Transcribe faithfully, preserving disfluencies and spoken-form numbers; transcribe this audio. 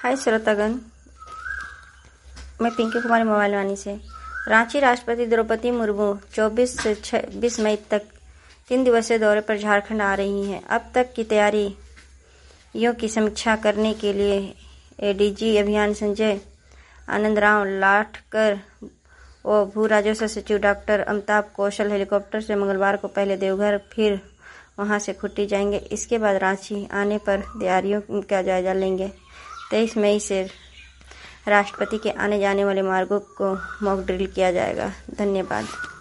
हाय श्रोतागण, मैं पिंकी कुमारी मोबाइल वाणी से। रांची राष्ट्रपति द्रौपदी मुर्मू चौबीस से छब्बीस मई तक तीन दिवसीय दौरे पर झारखंड आ रही हैं। अब तक की तैयारियों की समीक्षा करने के लिए एडीजी अभियान संजय आनंद राव लाठकर और भू राजस्व सचिव डॉक्टर अमिताभ कौशल हेलीकॉप्टर से मंगलवार को पहले देवघर, फिर वहां से खुट्टी जाएंगे। इसके बाद रांची आने पर तैयारियों का जायजा लेंगे। तेईस मई से राष्ट्रपति के आने जाने वाले मार्गों को मॉक ड्रिल किया जाएगा। धन्यवाद।